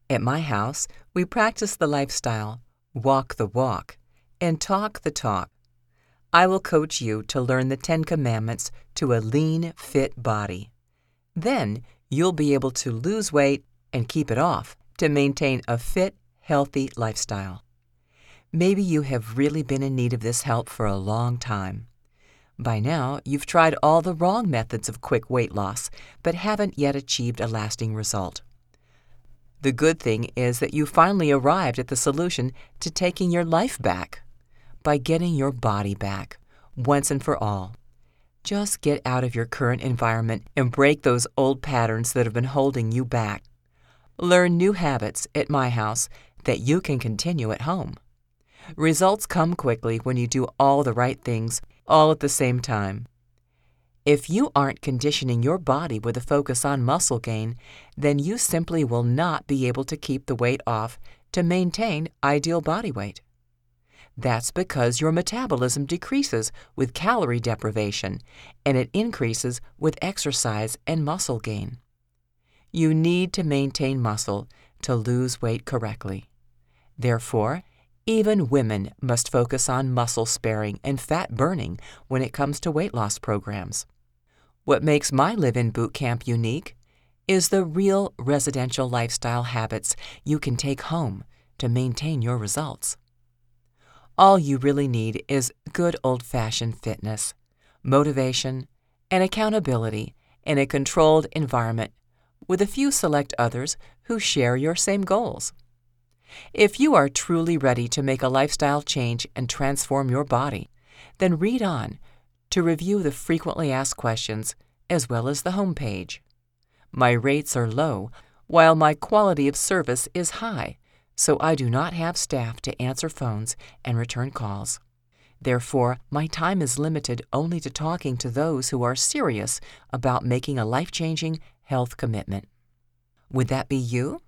At my house, we practice the lifestyle, walk the walk, and talk the talk. I will coach you to learn the 10 Commandments to a lean, fit body. Then you'll be able to lose weight and keep it off to maintain a fit, healthy lifestyle. Maybe you have really been in need of this help for a long time. By now, you've tried all the wrong methods of quick weight loss, but haven't yet achieved a lasting result. The good thing is that you finally arrived at the solution to taking your life back by getting your body back, once and for all. Just get out of your current environment and break those old patterns that have been holding you back. Learn new habits at my house that you can continue at home. Results come quickly when you do all the right things, all at the same time. If you aren't conditioning your body with a focus on muscle gain, then you simply will not be able to keep the weight off to maintain ideal body weight. That's because your metabolism decreases with calorie deprivation, and it increases with exercise and muscle gain. You need to maintain muscle to lose weight correctly. Therefore, even women must focus on muscle sparing and fat burning when it comes to weight loss programs. What makes my Live-In Boot Camp unique is the real residential lifestyle habits you can take home to maintain your results. All you really need is good old-fashioned fitness, motivation, and accountability in a controlled environment with a few select others who share your same goals. If you are truly ready to make a lifestyle change and transform your body, then read on to review the frequently asked questions as well as the homepage. My rates are low, while my quality of service is high, so I do not have staff to answer phones and return calls. Therefore, my time is limited only to talking to those who are serious about making a life-changing health commitment. Would that be you?